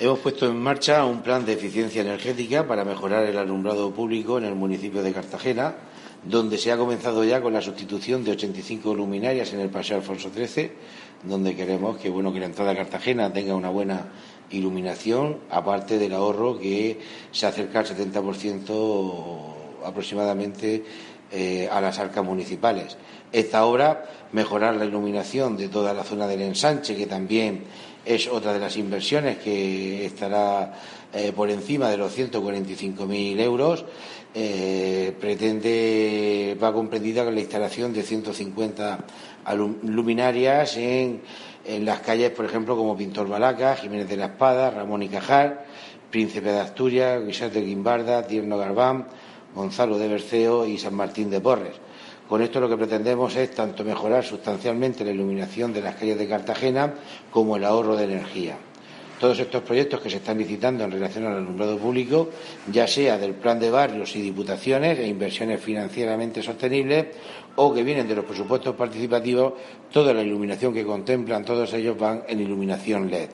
Hemos puesto en marcha un plan de eficiencia energética para mejorar el alumbrado público en el municipio de Cartagena, donde se ha comenzado ya con la sustitución de 85 luminarias en el Paseo Alfonso XIII, donde queremos que la entrada a Cartagena tenga una buena iluminación, aparte del ahorro que se acerca al 70% aproximadamente a las arcas municipales. Esta obra, mejorar la iluminación de toda la zona del ensanche, que también es otra de las inversiones que estará por encima de los 145.000 euros, va comprendida con la instalación de 150 luminarias en las calles, por ejemplo, como Pintor Balaca, Jiménez de la Espada, Ramón y Cajal, Príncipe de Asturias, Guisat de Guimbarda, Tierno Garbán, Gonzalo de Berceo y San Martín de Porres. Con esto lo que pretendemos es tanto mejorar sustancialmente la iluminación de las calles de Cartagena como el ahorro de energía. Todos estos proyectos que se están licitando en relación al alumbrado público, ya sea del plan de barrios y diputaciones e inversiones financieramente sostenibles, o que vienen de los presupuestos participativos, toda la iluminación que contemplan todos ellos van en iluminación LED.